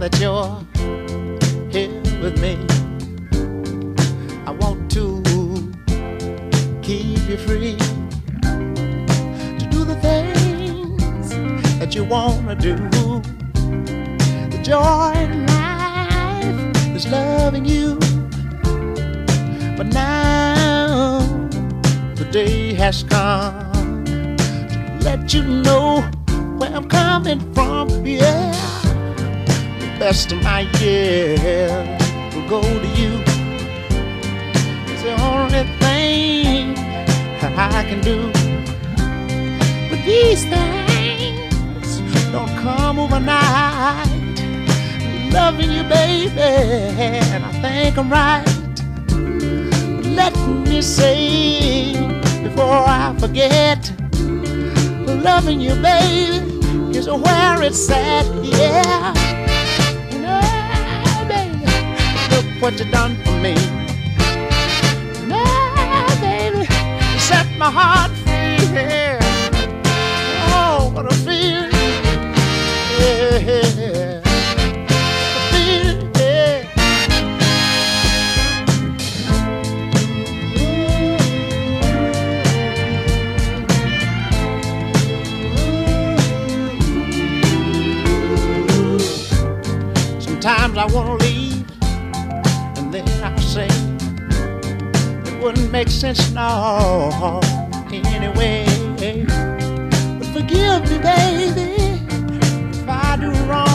that you're here with me. I want to keep you free to do the things that you wanna do. The joy in life is loving you, but now the day has come to let you know where I'm coming from. Yeah, the best of my years will go to you. It's the only thing I can do. But these things don't come overnight. Loving you, baby, and I think I'm right. But let me say before I forget, loving you, baby, is where it's at. Yeah, you know, baby, look what you done for me. Now, baby, you set my heart free. Yeah. Oh, what a feeling. Yeah. Sometimes I wanna leave, and then I say it wouldn't make sense no anyway. But forgive me, baby, if I do wrong.